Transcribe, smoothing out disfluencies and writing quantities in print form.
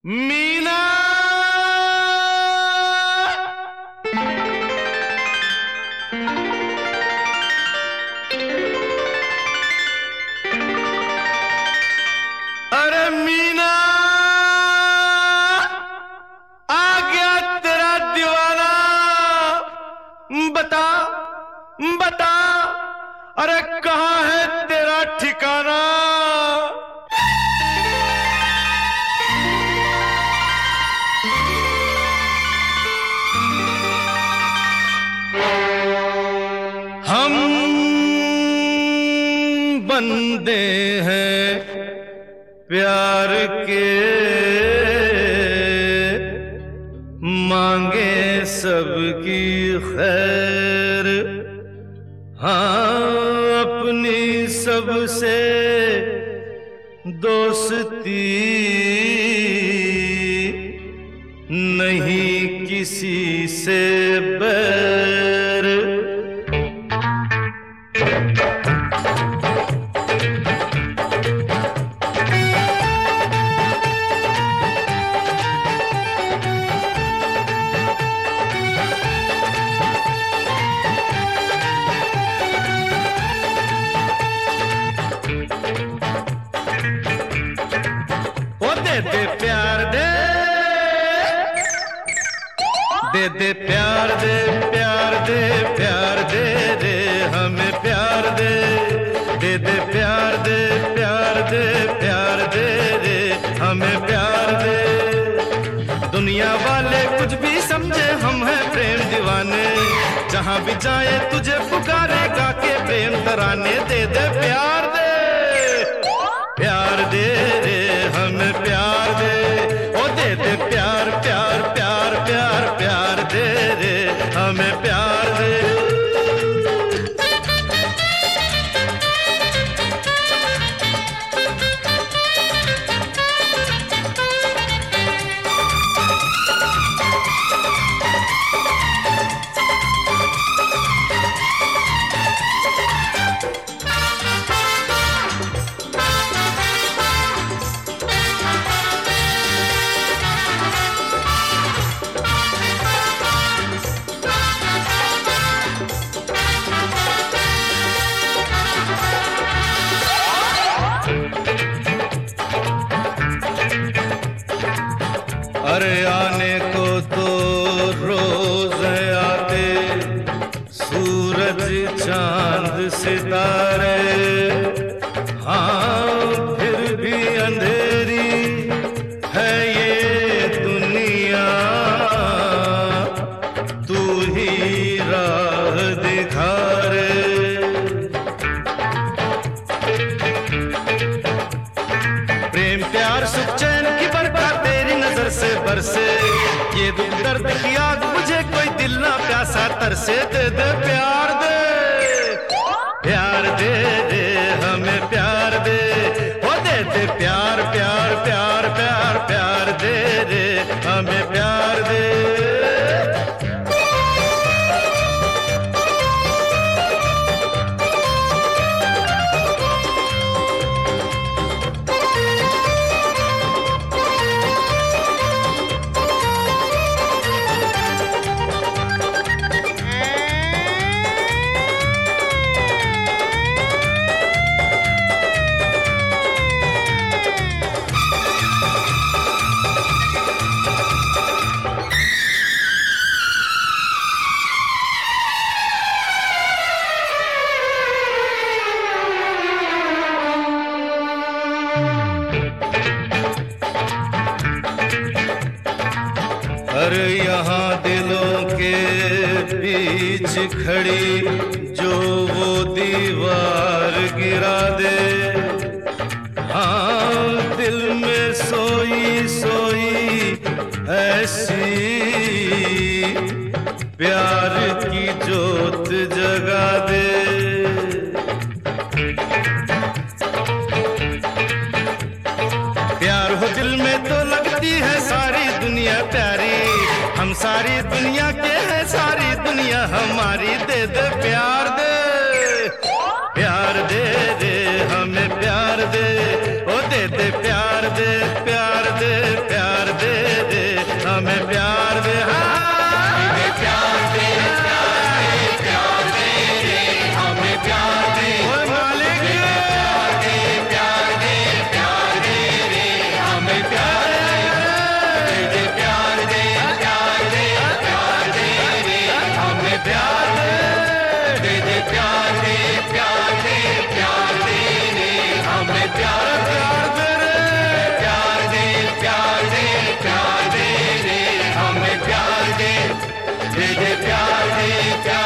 मीना। अरे मीना, आ गया तेरा दीवाना। बता बता, अरे कहाँ है तेरा ठिकाना। हम बंदे हैं प्यार के, मांगे सबकी खैर। हाँ, अपनी सबसे दोस्ती, नहीं किसी से बैर। दे प्यार दे, दे प्यार दे, प्यार दे, प्यार दे रे हमें प्यार दे। दे प्यार दे, प्यार दे, प्यार दे रे हमें प्यार दे। दुनिया वाले कुछ भी समझे, हम हैं प्रेम दीवाने। जहां भी जाए तुझे पुकारे, गा के प्रेम तराने। दे प्यार दे, प्यार दे रे हमें प्यार दे। ओ दे प्यार, प्यार, प्यार, प्यार, प्यार दे रे हमें प्यार दे। अरे आने को तो रोज आते, सूरज चांद सितारे। हाँ, फिर भी अंधेरी है ये दुनिया, तू ही राह दिखा रे। प्रेम प्यार सुख चैन की बरकत तेरी नजर से बरसे। ये दुख दर्द की आग मुझे कोई दिल ना प्यासा तरसे। दे प्यार दे, प्यार दे दे हमें प्यार दे। ओ दे प्यार, प्यार, प्यार, प्यार, प्यार दे रे हमें प्यार दे। अरे यहाँ दिलों के बीच खड़ी जो वो दीवार गिरा दे। हाँ, दिल में सोई सोई ऐसी प्यार की जोत जगा दे। प्यार हो दिल में तो लगती है सारी दुनिया प्यारी। हम सारी दुनिया के हैं, सारी दुनिया हमारी। दे प्यार दे, प्यार दे रे हमें प्यार दे। ओ दे प्यार दे, प्यार दे, प्यार दे। हमें प्यार दे, हमें प्यार दे, प्यार दे रे, हमें प्यार दे, मालिक प्यार दे, प्यार दे, प्यार दे रे, हमें प्यार दे, प्यार दे, प्यार दे, प्यार दे रे, हमें प्यार दे, प्यार दे, प्यार दे, प्यार दे रे, हमें प्यार दे, प्यार दे, प्यार दे, प्यार दे रे, हमें प्यार दे, प्यार दे, प्यार